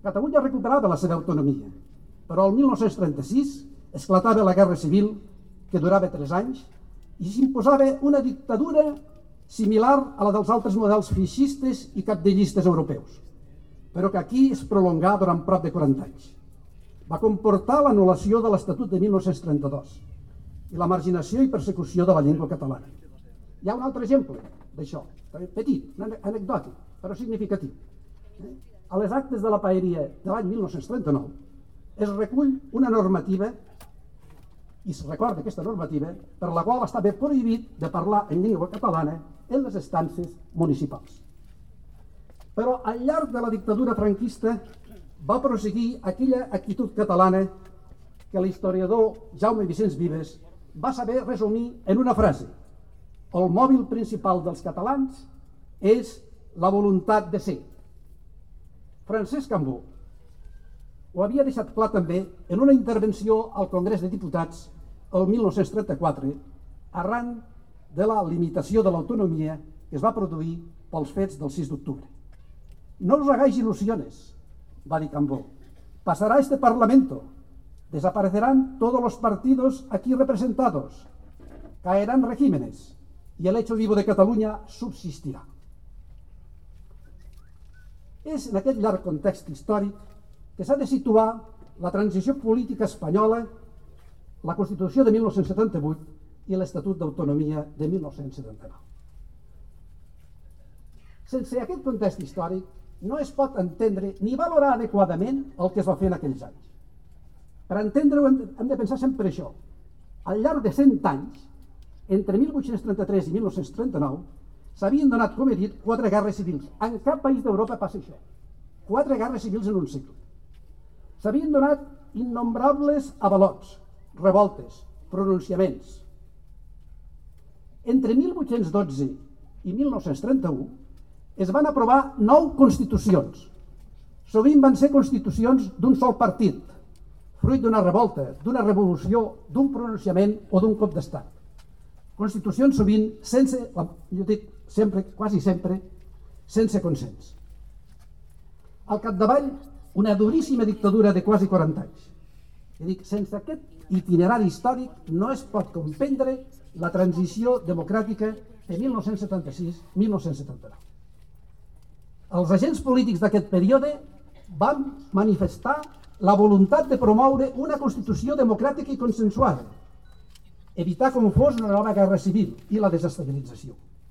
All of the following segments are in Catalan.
Catalunya recuperava la seva autonomia, però el 1936 esclatava la Guerra Civil, que durava 3 anys, i s'imposava una dictadura similar a la dels altres models feixistes i capdellistes europeus, però que aquí es prolongà durant prop de 40 anys. Va comportar l'anul·lació de l'Estatut de 1932 i la marginació i persecució de la llengua catalana. Hi ha un altre exemple d'això, petit, anecdòtic, però significatiu. A les actes de la paeria de l'any 1939 es recull una normativa, i es recorda aquesta normativa, per la qual estava prohibit de parlar en llengua catalana en les estances municipals. Però al llarg de la dictadura franquista va prosseguir aquella actitud catalana que l'historiador Jaume Vicenç Vives va saber resumir en una frase: el mòbil principal dels catalans és la voluntat de ser. Francesc Cambó ho havia deixat clar també en una intervenció al Congrés de Diputats el 1934, arran de la limitació de l'autonomia que es va produir pels fets del 6 d'octubre. No os hagáis ilusiones, va dir Cambó. Pasará este Parlamento, desaparecerán todos los partidos aquí representados, caerán regímenes y el hecho vivo de Cataluña subsistirá. És en aquest llarg context històric que s'ha de situar la transició política espanyola, la Constitució de 1978 i l'Estatut d'Autonomia de 1979. Sense aquest context històric no es pot entendre ni valorar adequadament el que es va fer en aquells anys. Per entendre-ho hem de pensar sempre això. Al llarg de 100 anys, entre 1833 i 1939, s'havien donat, com he dit, 4 guerres civils. En cap país d'Europa passa això. 4 guerres civils en un segle. S'havien donat innombrables avalots, revoltes, pronunciaments. Entre 1812 i 1931 es van aprovar 9 constitucions. Sovint van ser constitucions d'un sol partit, fruit d'una revolta, d'una revolució, d'un pronunciament o d'un cop d'estat. Constitucions sovint sense, jo dic sempre, quasi sempre, sense consens. Al capdavall, una duríssima dictadura de quasi 40 anys. Jo dic, sense aquest itinerari històric no es pot comprendre la transició democràtica de 1976-1979. Els agents polítics d'aquest període van manifestar la voluntat de promoure una Constitució democràtica i consensuada, evitar com fos una nova guerra civil i la desestabilització.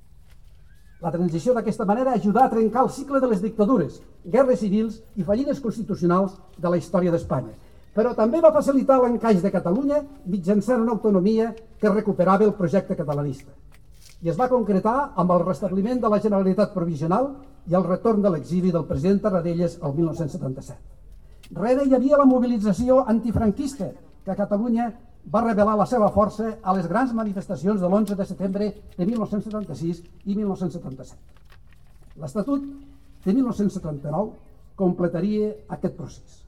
La transició d'aquesta manera ajudà a trencar el cicle de les dictadures, guerres civils i fallides constitucionals de la història d'Espanya, però també va facilitar l'encaix de Catalunya mitjançant una autonomia que recuperava el projecte catalanista. I es va concretar amb el restabliment de la Generalitat provisional i el retorn de l'exili del president Tarradellas el 1977. Rere hi havia la mobilització antifranquista, que a Catalunya va revelar la seva força a les grans manifestacions de l'11 de setembre de 1976 i 1977. L'Estatut de 1979 completaria aquest procés.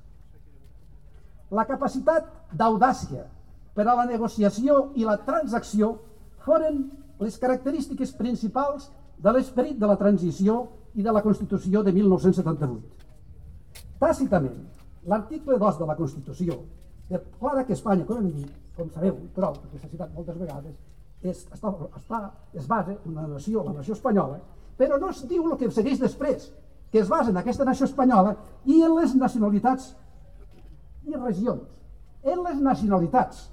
La capacitat d'audàcia per a la negociació i la transacció foren les característiques principals de l'esperit de la transició i de la Constitució de 1978. Tàcitament, l'article 2 de la Constitució declara que Espanya, com sabeu, prou, perquè s'ha citat moltes vegades, es basa en la nació espanyola, però no es diu el que segueix després, que es basa en aquesta nació espanyola i en les nacionalitats i regions. En les nacionalitats.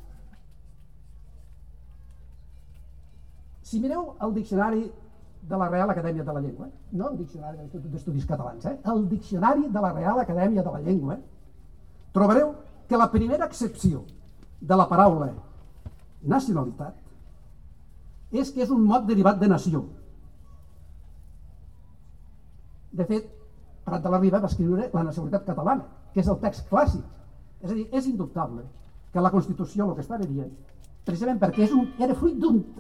Si mireu el diccionari de la Real Acadèmia de la Llengua, no el diccionari de l'Institut d'Estudis Catalans, el diccionari de la Real Acadèmia de la Llengua, trobareu que la primera accepció de la paraula nacionalitat és que és un mot derivat de nació. De fet, Prat de la Riba va escriure la nacionalitat catalana, que és el text clàssic. És a dir, és indubtable que la Constitució, el que estava dient, precisament perquè era fruit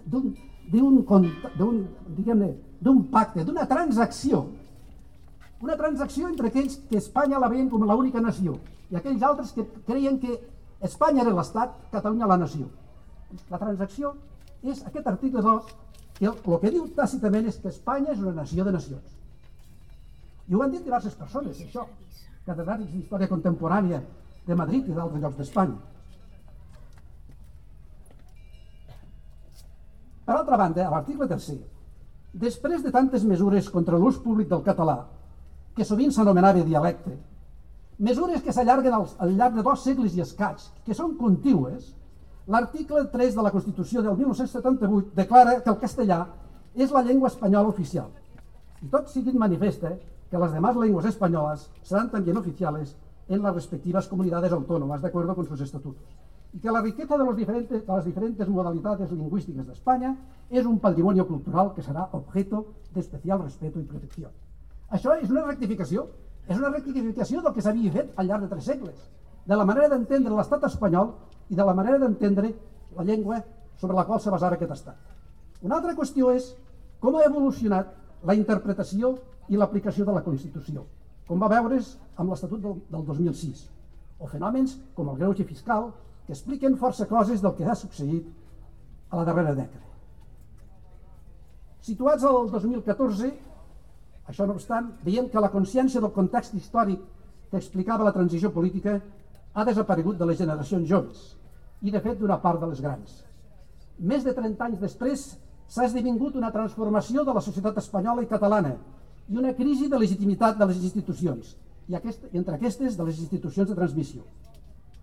d'un pacte, d'una transacció entre aquells que Espanya la veien com l'única nació i aquells altres que creien que Espanya era l'Estat, Catalunya la nació. La transacció és aquest article 2, que el que diu tàcitament és que Espanya és una nació de nacions. I ho han dit diverses persones, això, catedràtics d'història contemporània de Madrid i d'altres llocs d'Espanya. Per altra banda, a l'article 3, després de tantes mesures contra l'ús públic del català, que sovint s'anomenava dialecte, mesures que s'allarguen al llarg de 2 segles i escaig, que són contínues, l'article 3 de la Constitució del 1978 declara que el castellà és la llengua espanyola oficial. I tot seguit manifesta que las demás lenguas españolas serán también oficiales en las respectivas comunidades autónomas, de acuerdo con sus estatutos. Y que la riqueza de las diferentes modalidades lingüísticas de España es un patrimonio cultural que será objeto de especial respeto y protecció. Això és una rectificació del que s'havia fet al llarg de 3 segles, de la manera d'entendre l'estat espanyol i de la manera d'entendre la llengua sobre la qual se basava aquest estat. Una altra qüestió és com ha evolucionat la interpretació i l'aplicació de la Constitució, com va veure's amb l'Estatut del 2006, o fenòmens com el greuge fiscal, que expliquen força coses del que ha succeït a la darrera dècada. Situats al 2014, això no obstant, veiem que la consciència del context històric que explicava la transició política ha desaparegut de les generacions joves i, de fet, d'una part de les grans. Més de 30 anys després, s'ha esdevingut una transformació de la societat espanyola i catalana i una crisi de legitimitat de les institucions, i entre aquestes de les institucions de transmissió.